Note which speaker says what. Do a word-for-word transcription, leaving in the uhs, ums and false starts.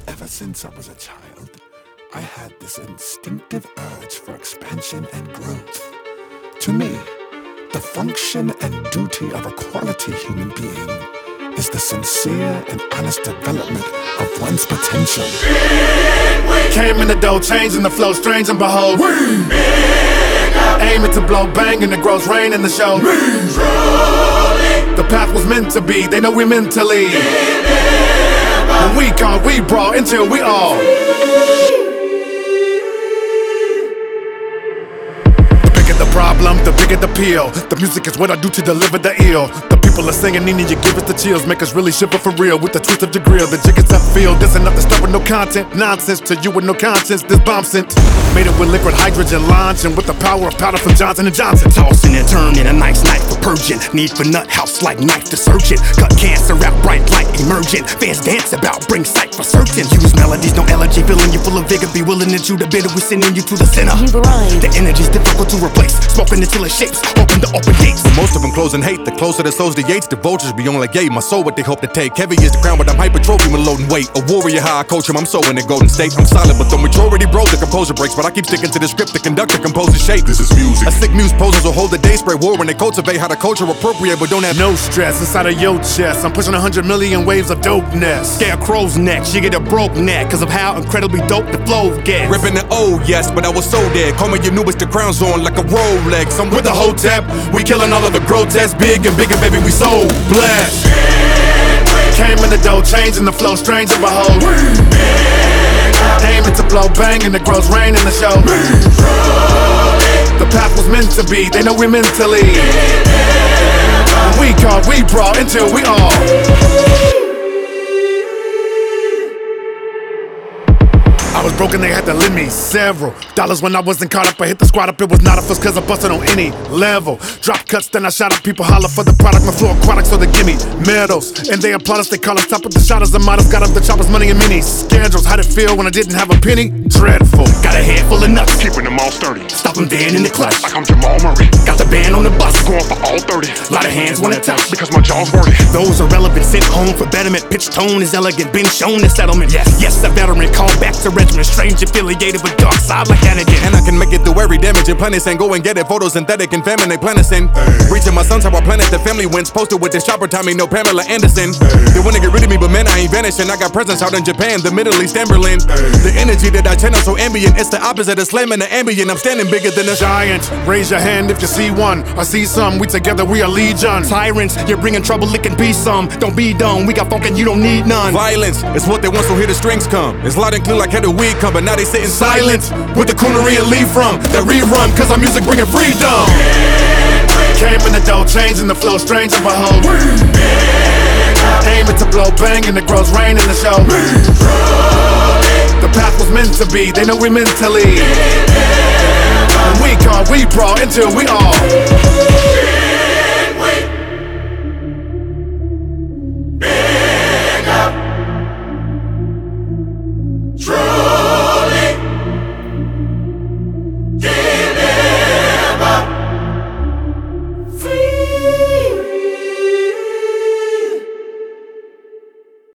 Speaker 1: Ever since I was a child, I had this instinctive urge for expansion and growth. To me, the function and duty of a quality human being is the sincere and honest development of one's potential.
Speaker 2: Came in the dough, changing the flow, strange and behold. Aiming to blow, banging, it grows rain in the show. The path was meant to be, they know we mentally. When we gone, we brought until we all. The bigger the problem, the bigger the peel. The music is what I do to deliver the ill. The people are singing, Nina, you give us the chills. Make us really shiver for real with the twist of your grill. The jig is upfield, there's enough to start with no content. Nonsense to you with no conscience, this bomb sent. Made it with liquid hydrogen launching with the power of powder from Johnson and Johnson.
Speaker 3: Tossing and turning, a nice knife for purging. Need for nut house like knife to surgeon. Cut cancer out, bright light emerging. Fans dance about, bring sight for certain. Use melodies, no elegy, filling you full of vigor. Be willing to chew the bitter, we sending you to the center.
Speaker 4: You grind.
Speaker 3: The energy's difficult to replace. Smoking until it shapes, open the open gates.
Speaker 5: Most of them closing hate, the closer the souls the yates. The vultures be on like yay, my soul what they hope to take. Heavy is the crown, but I'm hypertrophy when loading weight. A warrior, how I coach him, I'm so in the golden state. I'm solid, but the majority bro, the composer breaks. But I keep sticking to the script, the conductor composes shape.
Speaker 1: This is music.
Speaker 5: A sick muse poses will hold the day, spray war when they cultivate how the culture appropriate, but don't have
Speaker 2: No stress inside of your chest. I'm pushing a hundred million waves of dopeness.
Speaker 3: Scarecrow's neck, she get a broke neck. Cause of how incredibly dope the flow gets.
Speaker 5: ripping the old, yes, but I was so dead. Call me your newest, the crown's on like a Rolex. I'm
Speaker 2: With the whole tap, we killing all of the grotesque. Big and bigger, baby, we so blessed. Came in the dough, changing the flow, strange and behold. Aiming to blow, banging, it grows rain in the show. The path was meant to be, they know we mentally. When we caught, we brought until we all. I was broken, they had to lend me several dollars when I wasn't caught up. I hit the squad up, it was not a fuss cause I busted on any level. Drop cuts, then I shot up, people holler for the product. My floor aquatic, so they give me medals. And they applaud us, they call us top of the shotters. The models got up the choppers, money and mini schedules. How'd it feel when I didn't have a penny? Dreadful.
Speaker 3: Got a head full of nuts,
Speaker 6: Keeping them all sturdy,
Speaker 3: stop them dead in the clutch.
Speaker 6: like I'm Jamal Murray.
Speaker 3: Got the band on the bus,
Speaker 6: Going for all thirty,
Speaker 3: lot of hands wanna touch.
Speaker 6: because my jaw's wordy.
Speaker 3: Those are relevant, sent home for betterment. Pitch tone is elegant, been shown the settlement. Yes, yes, a veteran, call back to regiment. Strange affiliated with dark side like Anakin.
Speaker 5: and I can make it through every damage and planets and go and get it. Photosynthetic and famine, they plan us in. Reaching my son's how our planet, the family wins. Posted with this chopper, Tommy, no Pamela Anderson. They wanna get rid of me, but man, I ain't vanishing. I got presence out in Japan, the Middle East, and Berlin. The energy that I channel so ambient, it's the opposite of slamming the ambient. I'm standing bigger than a
Speaker 2: Giant, raise your hand if you see one. I see some, we together, we are legion.
Speaker 3: Tyrants, you're bringing trouble, it can be some. Don't be dumb, we got funk and you don't need none.
Speaker 5: violence. It's what they want, so here the strings come. It's loud and clear like how the weed come, but now they sitting silent.
Speaker 2: With the coonery and leave from the rerun, cause our music bringing freedom. Came in the dough, changing the flow, strange and behold. Aiming to blow, banging, it grows rain in the show. The path was meant to be, they know we mentally. When we caught, we brought until we all.